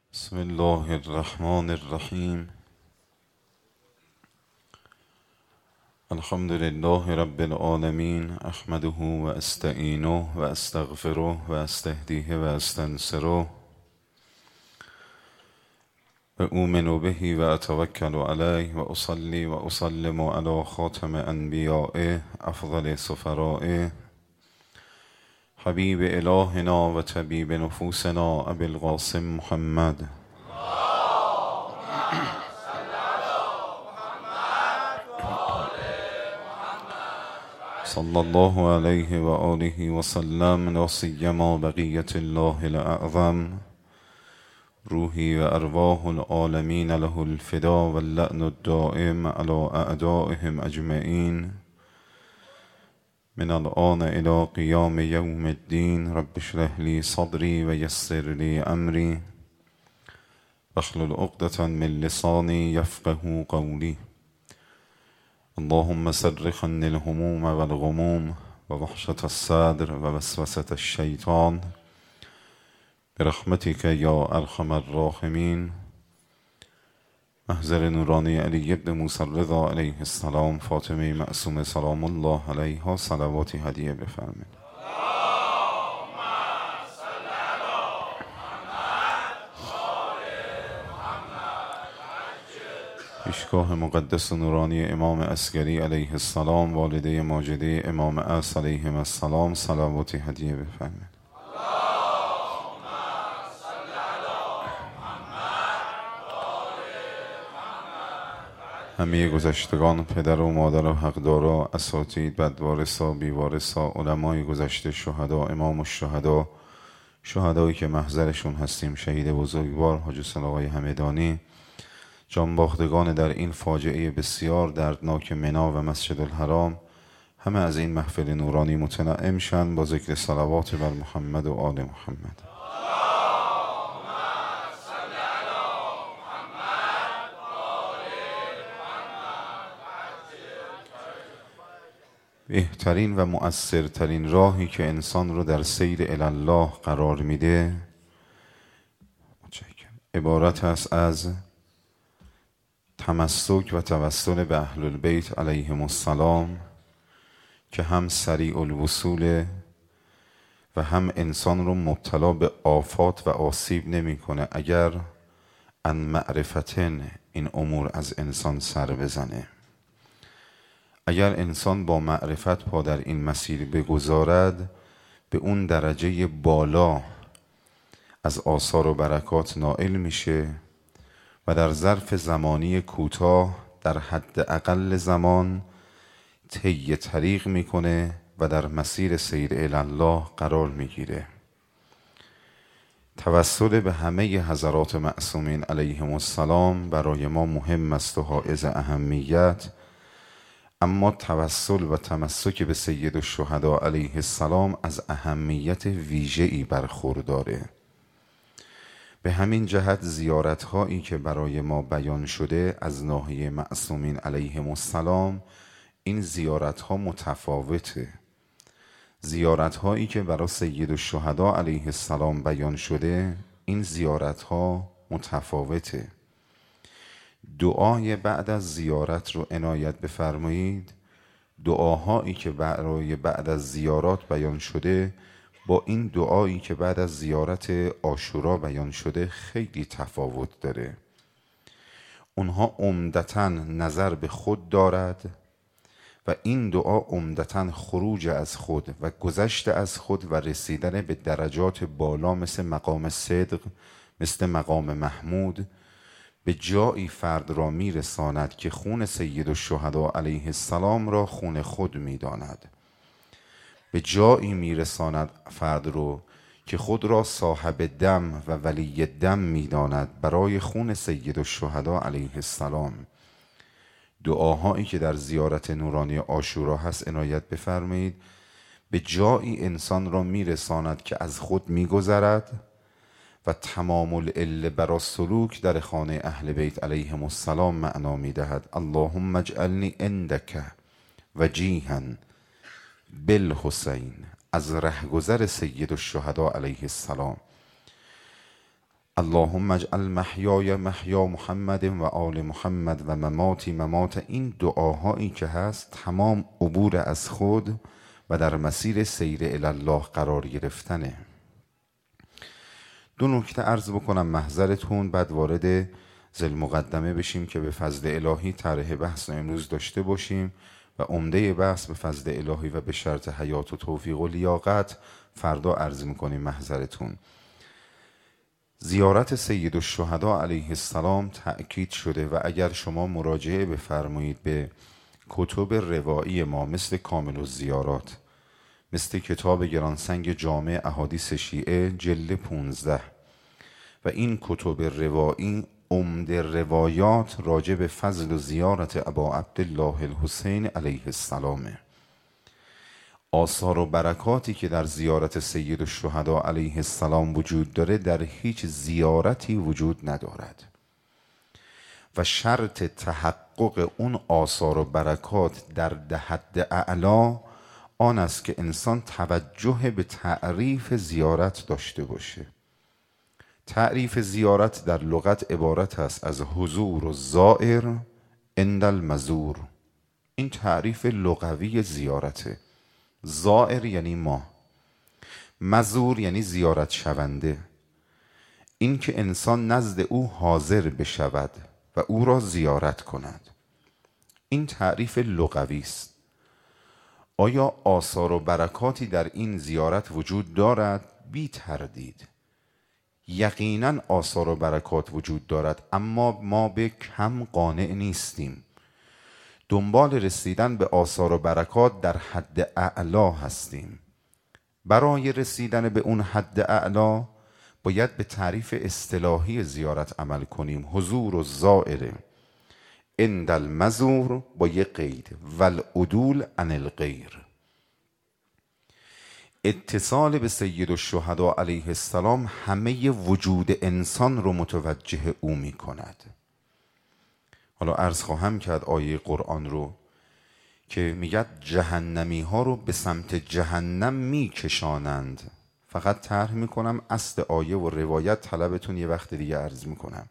بسم الله الرحمن الرحیم. الحمد لله رب العالمین، احمده و استعینه و استغفره و استهدیه و استنصره و اؤمن به و اتوکل علیه و اصلی و اسلم علی خاتم انبیائه افضل سفرائه حبیب الهنا و طبیب نفوسنا ابی القاسم محمد صلی الله علیه و آله و سلم، لا سیما بقیة الله الاعظم روحی و ارواح العالمین له الفدا و اللعن الدائم علی اعدائهم اجمعین من الآن الی قیام یوم الدین. رب اشرح لی صدری و یسر لی امری واحلل عقدة من لسانی یفقهوا قولی. اللهم صرف عني الهموم والغموم و وحشة الصدر و وسوسة الشیطان برحمتك یا ارحم الراحمین. محضر نورانی علی بن موسی الرضا علیه السلام، فاطمه معصومه سلام الله علیها صلواتی هدیه بفرمایید. پیشگاه مقدس و نورانی امام عسگری علیه السلام، والده ماجده امام عصر علیهم السلام صلواتی هدیه بفرمایید. همه گذشتگان، پدر و مادر و حقدارا، اساتید، بدوارثا، بیوارثا، علمای گذشته، شهدا، امام الشهدا، شهدایی که محضرشون هستیم، شهید بزرگوار حاج حسین آقای همدانی، جانباختگان در این فاجعه بسیار دردناک منا و مسجد الحرام، همه از این محفل نورانی متنعم شن با ذکر صلوات بر محمد و آل محمد. بهترین و مؤثرترین راهی که انسان رو در سیر الی الله قرار میده عبارت است از تمسک و توسل به اهل البیت علیهم السلام، که هم سریع الوصول و هم انسان رو مبتلا به آفات و آسیب نمیکنه اگر عن معرفتن این امور از انسان سر بزنه. اگر انسان با معرفت پا در این مسیر بگذارد، به اون درجه بالا از آثار و برکات نائل میشه و در ظرف زمانی کوتاه در حد اقل زمان طی طریق میکنه و در مسیر سیر الی الله قرار میگیره. توسل به همه حضرات معصومین علیهم السلام برای ما مهم است و حائز اهمیت، اما توسل و تمسک به سید الشهدا علیه السلام از اهمیت ویژه‌ای برخورداره. به همین جهت زیارت‌هایی که برای ما بیان شده از ناحیه معصومین علیهم السلام، این زیارت‌ها متفاوته. زیارت‌هایی که برای سید الشهدا علیه السلام بیان شده، این زیارت‌ها متفاوته. دعای بعد از زیارت رو عنایت بفرمایید. دعاهایی که برای بعد از زیارات بیان شده با این دعایی که بعد از زیارت عاشورا بیان شده خیلی تفاوت داره. اونها عمدتاً نظر به خود دارد و این دعا عمدتاً خروج از خود و گذشت از خود و رسیدن به درجات بالا مثل مقام صدق، مثل مقام محمود، به جایی فرد را میرساند که خون سید الشهدا علیه السلام را خون خود میداند. به جایی میرساند فرد رو که خود را صاحب دم و ولی دم میداند برای خون سید الشهدا علیه السلام. دعاهایی که در زیارت نورانی عاشورا هست عنایت بفرمایید. به جایی انسان را میرساند که از خود میگذرد و تمام العله برا سلوک در خانه اهل بیت علیهم السلام معنا میدهد. اللهم اجعلنی عندک وجیها بالحسین، از رهگذر سید الشهدا علیه السلام. اللهم اجعل محیای محیا محمد و آل محمد و مماتی ممات. این دعاهایی که هست تمام عبور از خود و در مسیر سیر الله قرار گرفتنه. دو نکته عرض بکنم محضرتون، بعد وارد ذیل مقدمه بشیم که به فضل الهی طرح بحث امروز داشته باشیم و عمده بحث به فضل الهی و به شرط حیات و توفیق و لیاقت فردا عرض میکنیم محضرتون. زیارت سید الشهدا علیه السلام تأکید شده و اگر شما مراجعه بفرمایید به کتب روایی ما مثل کامل الزیارات، مثل کتاب گرانسنگ جامع احادیث شیعه جلد 15 و این کتب روایی عمده روایات راجع به فضل و زیارت ابا عبدالله الحسین علیه السلامه. آثار و برکاتی که در زیارت سید الشهدا علیه السلام وجود داره در هیچ زیارتی وجود ندارد و شرط تحقق اون آثار و برکات در حد اعلی آن است که انسان توجه به تعریف زیارت داشته باشه. تعریف زیارت در لغت عبارت است از حضور و زائر عند المزور. این تعریف لغوی زیارته. زائر یعنی ما، مزور یعنی زیارت شونده، این که انسان نزد او حاضر بشود و او را زیارت کند. این تعریف لغوی است. آیا آثار و برکاتی در این زیارت وجود دارد؟ بی تردید یقینا آثار و برکات وجود دارد، اما ما به کم قانع نیستیم. دنبال رسیدن به آثار و برکات در حد اعلا هستیم. برای رسیدن به اون حد اعلا باید به تعریف اصطلاحی زیارت عمل کنیم. حضور و زائر عند المزور با یک قید والعدول عن الغیر. اتصال به سید الشهدا علیه السلام همه وجود انسان رو متوجه او می کند. حالا عرض خواهم کرد آیه قرآن رو که میگه جهنمی ها رو به سمت جهنم میکشانند. فقط طرح میکنم اصل آیه و روایت طلبتون یه وقت دیگه عرض میکنم.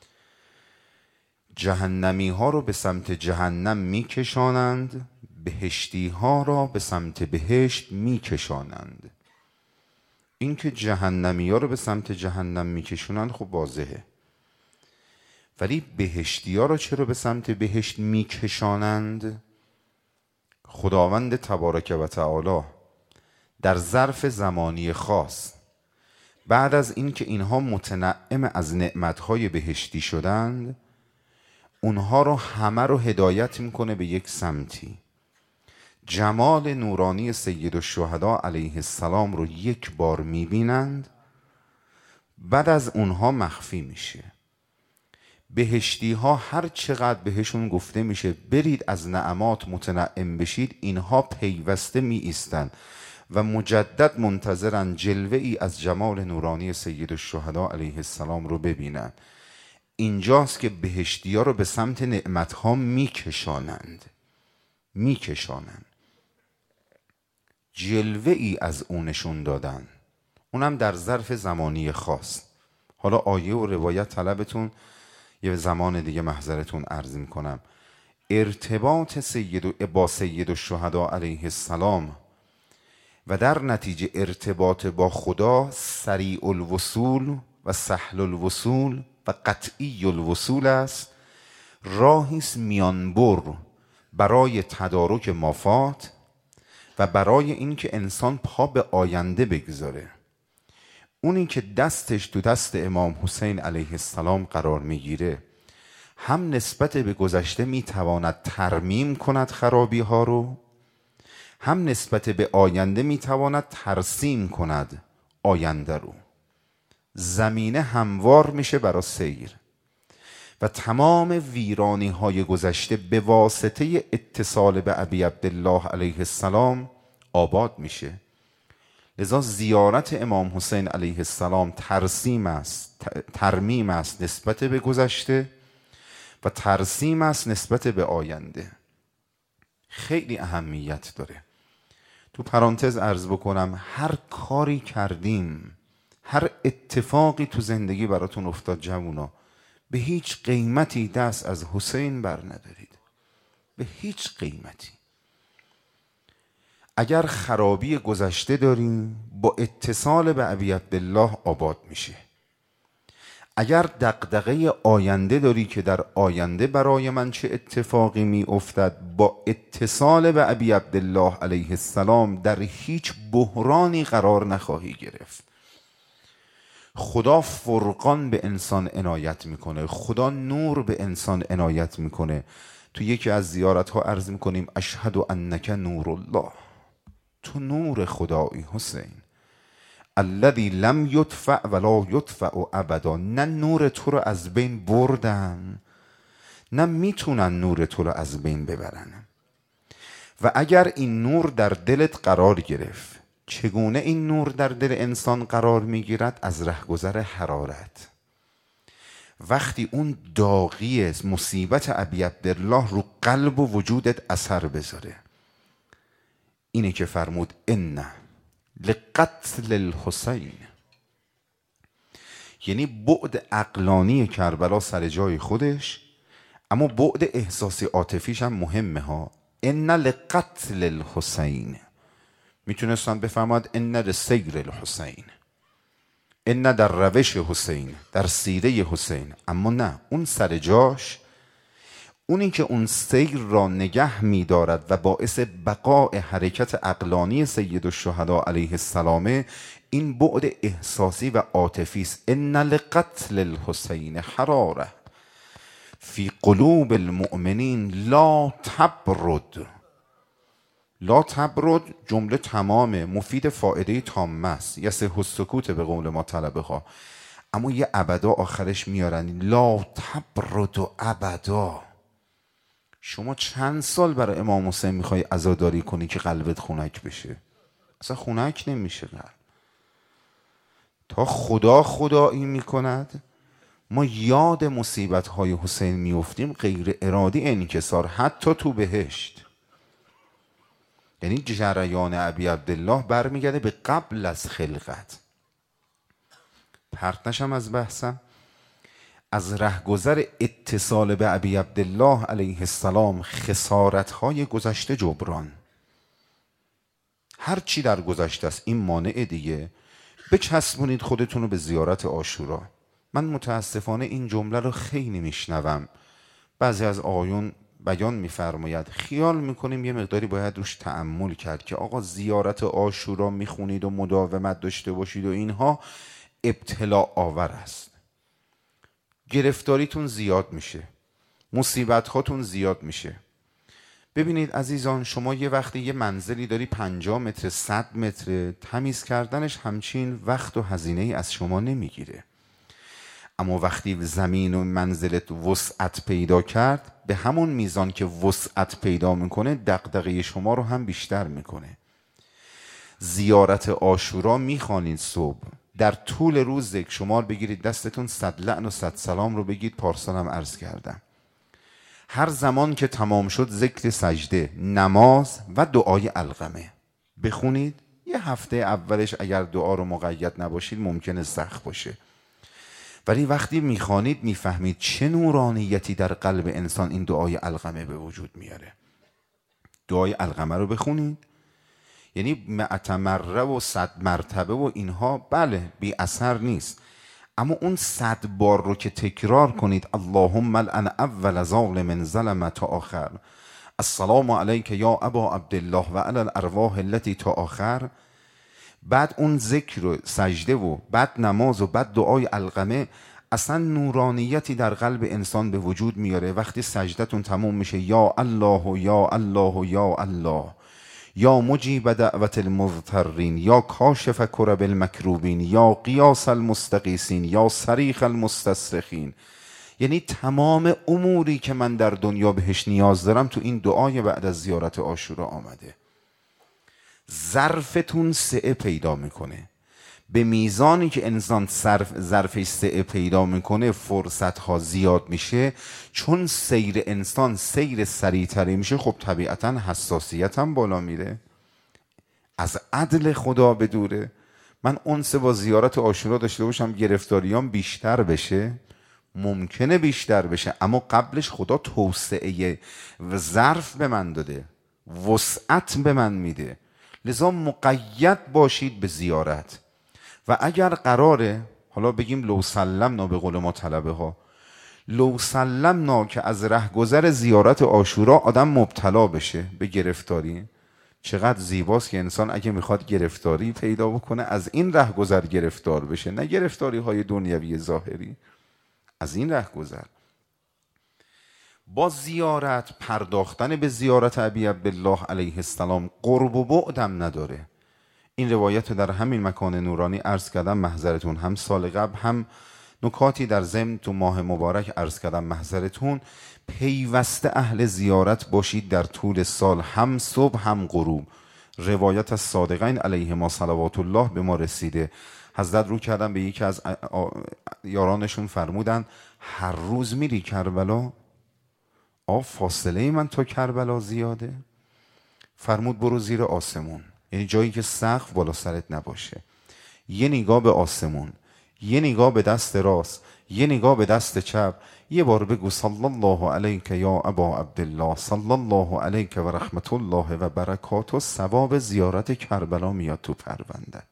جهنمی ها رو به سمت جهنم میکشانند، بهشتی ها را به سمت بهشت میکشانند. این که جهنمی ها رو به سمت جهنم میکشونند خب واضحه، ولی بهشتی ها رو چرا به سمت بهشت میکشانند؟ خداوند تبارک و تعالی در ظرف زمانی خاص بعد از اینکه اینها متنعم از نعمتهای بهشتی شدند، اونها رو همه رو هدایت میکنه به یک سمتی. جمال نورانی سید الشهدا علیه السلام رو یک بار میبینند، بعد از اونها مخفی میشه. بهشتی ها هر چقدر بهشون گفته میشه برید از نعمات متنعم بشید، اینها پیوسته می ایستن و مجدد منتظرن جلوه ای از جمال نورانی سید الشهدا علیه السلام رو ببینن. اینجاست که بهشتی ها رو به سمت نعمت ها میکشانند. جلوه ای از اونشون دادن، اونم در ظرف زمانی خاص. حالا آیه و روایت طلبتون یه زمان دیگه محضرتون عرض میکنم. ارتباط با سید الشهدا علیه السلام و در نتیجه ارتباط با خدا سریع الوصول و سهل الوصول و قطعی الوصول است. راهی است میانبر برای تدارک مافات و برای اینکه انسان پا به آینده بگذاره. اونی که دستش تو دست امام حسین علیه السلام قرار میگیره، هم نسبت به گذشته میتواند ترمیم کند خرابی ها رو، هم نسبت به آینده میتواند ترسیم کند آینده رو. زمینه هموار میشه برای سیر و تمام ویرانی های گذشته به واسطه اتصال به ابی عبدالله علیه السلام آباد میشه. لذا زیارت امام حسین علیه السلام ترمیم است نسبت به گذشته و ترسیم است نسبت به آینده. خیلی اهمیت داره. تو پرانتز عرض بکنم، هر کاری کردیم، هر اتفاقی تو زندگی براتون افتاد جوونا، به هیچ قیمتی دست از حسین بر ندارید، به هیچ قیمتی. اگر خرابی گذشته داریم با اتصال به ابی عبدالله آباد میشه. اگر دغدغه آینده داری که در آینده برای من چه اتفاقی می افتد، با اتصال به ابی عبدالله علیه السلام در هیچ بحرانی قرار نخواهی گرفت. خدا فرقان به انسان عنایت میکنه، خدا نور به انسان عنایت میکنه. تو یکی از زیارت ها عرض میکنیم اشهد انک نور الله، تو نور خدایی حسین، الذی لم یدفع ولا یدفع ابدا. نه نور تو رو از بین بردن، نه میتونن نور تو رو از بین ببرن. و اگر این نور در دلت قرار گرفت، چگونه این نور در دل انسان قرار میگیرد؟ از رهگذر حرارت. وقتی اون داغی مصیبت ابی عبدالله رو قلب و وجودت اثر بذاره، اینه که فرمود ان لقتل الحسین، یعنی بعد عقلانی کربلا سر جای خودش، اما بعد احساسی عاطفیش هم مهمه ها. ان لقتل الحسین، میتونستن بفهمد ان لسیر الحسین، ان در روش حسین، در سیره حسین، اما نه، اون سر جاش، اونی که اون سیر را نگه می‌دارد و باعث بقاء حرکت عقلانی سید الشهدا علیه السلام، این بعد احساسی و عاطفی است. ان لقتل الحسین حراره فی قلوب المؤمنین لا تبرد. لا تبرد جمله تمامه، مفید فائده تامه است، یصح السکوت به قول ما طلبه ها، اما یه ابدا آخرش میارن، لا تبرد و ابدا. شما چند سال برای امام حسین میخوای عزاداری کنی که قلبت خنک بشه؟ اصلا خنک نمیشه قلب. تا خدا خدایی میکند ما یاد مصیبت های حسین میفتیم، غیر ارادی انکسار، حتی تو بهشت. یعنی جریان ابی عبدالله برمیگرده به قبل از خلقت. پرت نشم از بحثم. از رهگذر اتصال به ابی عبدالله علیه السلام خسارت‌های گذشته جبران. هر چی در گذشته است این مانع دیگه. بچسبونید خودتون رو به زیارت عاشورا. من متاسفانه این جمله رو خیلی میشنوم. بعضی از آقایون بیان میفرماید، خیال میکنیم یه مقداری باید روش تأمل کرد که آقا زیارت عاشورا میخونید و مداومت داشته باشید و اینها ابتلا آور است. گرفتاریتون زیاد میشه، مصیبت هاتون زیاد میشه. ببینید عزیزان، شما یه وقتی یه منزلی داری 50 متر 100 متر، تمیز کردنش همچین وقت و هزینه از شما نمیگیره. اما وقتی زمین و منزلت وسعت پیدا کرد، به همون میزان که وسعت پیدا میکنه دغدغه شما رو هم بیشتر میکنه. زیارت عاشورا میخوانید صبح، در طول روز ذکر شمار بگیرید، دستتون 100 لعن و 100 سلام رو بگید. پارسال هم عرض کردم هر زمان که تمام شد ذکر سجده، نماز و دعای علقمه بخونید. یه هفته اولش اگر دعا رو مقید نباشید ممکنه سخت باشه، ولی وقتی میخوانید میفهمید چه نورانیتی در قلب انسان این دعای علقمه به وجود میاره. دعای علقمه رو بخونید، یعنی معتمره و 100 مرتبه و اینها بله بی اثر نیست، اما اون 100 بار رو که تکرار کنید، اللهم لعن اول ظالم ظلم تا آخر، السلام علیک یا ابا عبدالله و علی الارواح التي تا آخر، بعد اون ذکر و سجده و بعد نماز و بعد دعای علقمه، اصلا نورانیتی در قلب انسان به وجود میاره. وقتی سجدتون تموم میشه، یا الله یا الله یا الله، یا مجیب دعوت المضطرین، یا کاشف کرب المکروبین، یا قیاس المستغیثین، یا صریخ المستصرخین، یعنی تمام اموری که من در دنیا بهش نیاز دارم تو این دعای بعد از زیارت عاشورا آمده. ظرفتون سعه پیدا میکنه. به میزانی که انسان ظرفش سعه پیدا میکنه فرصت ها زیاد میشه، چون سیر انسان سیر سریعتری میشه، خب طبیعتا حساسیت هم بالا میره، از عدل خدا بدوره. من انس با زیارت عاشورا داشته باشم گرفتاریام بیشتر بشه؟ ممکنه بیشتر بشه، اما قبلش خدا توسعه و ظرف به من داده، وسعت به من میده، لذا مقید باشید به زیارت. و اگر قراره، حالا بگیم لو سلمنا به قول ما طلبه ها، لو سلمنا که از رهگذر زیارت عاشورا آدم مبتلا بشه به گرفتاری، چقدر زیباست که انسان اگه میخواد گرفتاری پیدا بکنه از این رهگذر گرفتار بشه، نه گرفتاری های دنیوی ظاهری، از این رهگذر. با زیارت، پرداختن به زیارت ابی عبدالله علیه السلام قرب و بعدم نداره. این روایت در همین مکان نورانی عرض کردم محضرتون، هم سال قبل هم نکاتی در ضمن تو ماه مبارک عرض کردم محضرتون. پیوسته اهل زیارت باشید در طول سال، هم صبح هم غروب. روایت از صادقین علیهما صلوات الله به ما رسیده، حضرت رو کردن به یکی از یارانشون فرمودن هر روز میری کربلا؟ فاصله من تا کربلا زیاده؟ فرمود برو زیر آسمون، یعنی جایی که سقف بالا سرت نباشه، یه نگاه به آسمون، یه نگاه به دست راست، یه نگاه به دست چپ، یه بار بگو صلی الله علیک یا ابا عبدالله، صلی الله علیک و رحمت الله و برکاته، ثواب زیارت کربلا میاد تو پروندت.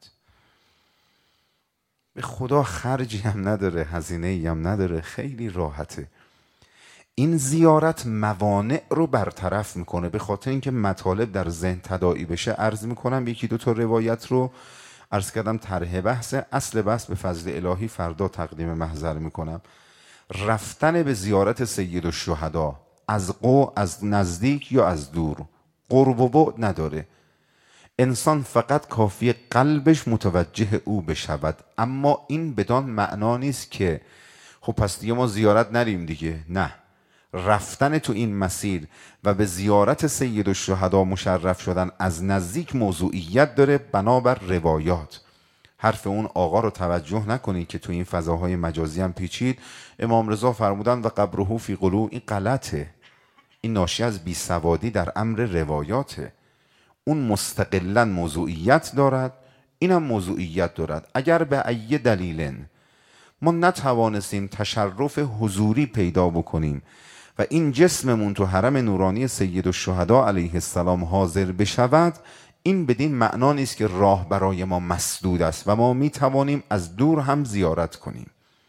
به خدا خرجی هم نداره، هزینه‌ای هم نداره، خیلی راحته. این زیارت موانع رو برطرف میکنه. به خاطر اینکه مطالب در ذهن تداعی بشه عرض میکنم یکی دو تا روایت رو عرض کردم. طرح بحث، اصل بحث به فضل الهی فردا تقدیم محضر میکنم. رفتن به زیارت سید الشهدا از نزدیک یا از دور، قرب و بعد نداره. انسان فقط کافی قلبش متوجه او بشود. اما این بدان معنا نیست که خب پس دیگه ما زیارت نریم دیگه. نه، رفتن تو این مسیر و به زیارت سید الشهدا مشرف شدن از نزدیک موضوعیت داره بنابر روایات. حرف اون آقا رو توجه نکنید که تو این فضاهای مجازی هم پیچید. امام رضا فرمودن و قبره فی قلوب، این غلطه، این ناشی از بیسوادی در امر روایاته. اون مستقلا موضوعیت دارد، اینم موضوعیت دارد. اگر به ای دلیلن ما نتوانستیم تشرف حضوری پیدا بکنیم و این جسممون تو حرم نورانی سید الشهدا علیه السلام حاضر بشود، این بدین معنا نیست که راه برای ما مسدود است و ما می توانیم از دور هم زیارت کنیم.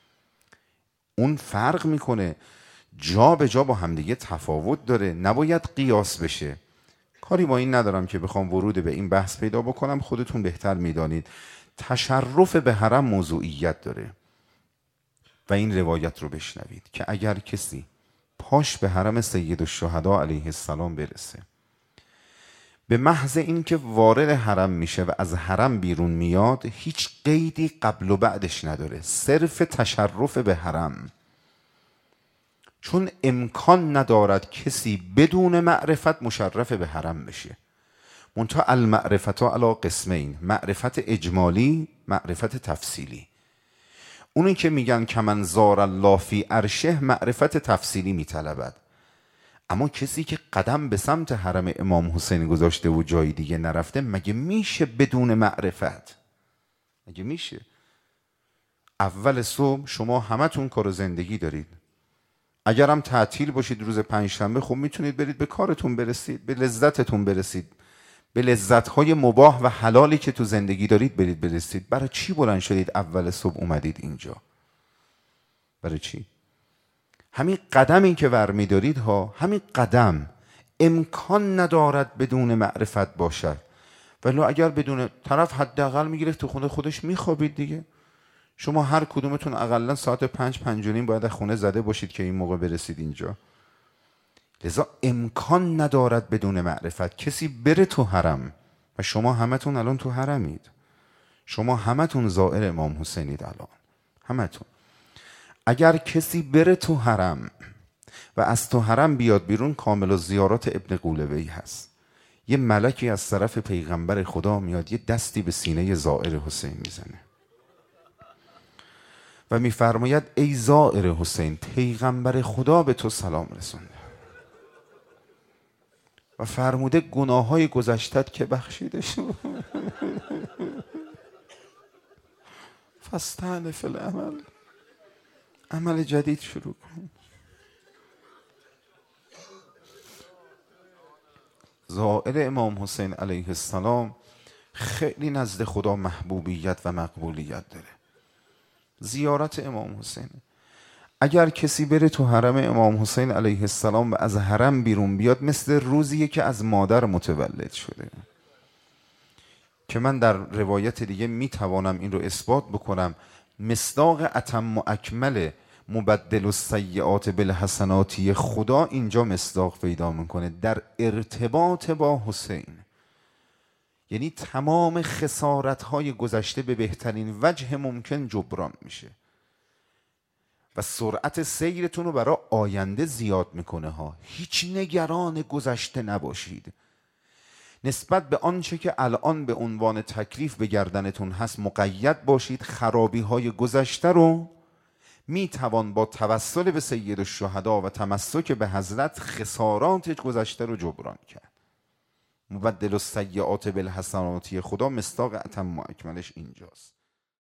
اون فرق میکنه، جا به جا با همدیگه تفاوت داره، نباید قیاس بشه. کاری با این ندارم که بخوام ورود به این بحث پیدا بکنم، خودتون بهتر میدانید. تشرف به حرم موضوعیت داره و این روایت رو بشنوید که اگر کسی پاش به حرم سید الشهدا علیه السلام برسه، به محض اینکه وارد حرم میشه و از حرم بیرون میاد، هیچ قیدی قبل و بعدش نداره، صرف تشرف به حرم. چون امکان ندارد کسی بدون معرفت مشرف به حرم بشه. منتها المعرفت علی قسمین، معرفت اجمالی، معرفت تفصیلی. اونی که میگن کمن زار الله فی عرشه، معرفت تفصیلی میطلبد. اما کسی که قدم به سمت حرم امام حسین گذاشته و جای دیگه نرفته، مگه میشه بدون معرفت؟ مگه میشه؟ اول صبح شما همتون کار و زندگی دارید، اگرم تعطیل باشید روز پنجشنبه، خب میتونید برید به کارتون برسید، به لذتتون برسید، به لذتهای مباح و حلالی که تو زندگی دارید برسید. برای چی بلند شدید اول صبح اومدید اینجا؟ برای چی؟ همین قدمی که ور می‌دارید ها، همین قدم امکان ندارد بدون معرفت باشد. ولی اگر بدون، طرف حداقل میگیره تو خونه خودش میخوابید دیگه. شما هر کدومتون اقلا ساعت 5 5 و نیم باید از خونه زده باشید که این موقع برسید اینجا. لذا امکان ندارد بدون معرفت کسی بره تو حرم. و شما همتون الان تو حرمید، شما همتون زائر امام حسینید الان، همتون. اگر کسی بره تو حرم و از تو حرم بیاد بیرون، کامل الزیارات ابن قولوی هست. یه ملکی از طرف پیغمبر خدا میاد، یه دستی به سینه زائر حسین میزنه و میفرماید ای زائر حسین، پیغمبر خدا به تو سلام رسونده و فرموده گناههای گذشتت که بخشیده شد. فاستأنف العمل، عمل جدید شروع کن. زائر امام حسین علیه السلام خیلی نزد خدا محبوبیت و مقبولیت داره. زیارت امام حسین، اگر کسی بره تو حرم امام حسین علیه السلام و از حرم بیرون بیاد، مثل روزیه که از مادر متولد شده. که من در روایت دیگه میتوانم این رو اثبات بکنم، مصداق اتم و اکمل مبدل السیئات بالحسناتی خدا اینجا مصداق پیدا میکنه در ارتباط با حسین. یعنی تمام خسارت‌های گذشته به بهترین وجه ممکن جبران میشه و سرعت سیرتون رو برای آینده زیاد میکنه ها. هیچ نگران گذشته نباشید. نسبت به آنچه که الان به عنوان تکلیف به گردنتون هست مقید باشید. خرابی های گذشته رو میتوان با توسل به سید الشهدا و تمسک به حضرت خسارات گذشته رو جبران کرد. مبدل السیئات بالحسناتی خدا مصداق اتم و اکملش اینجاست.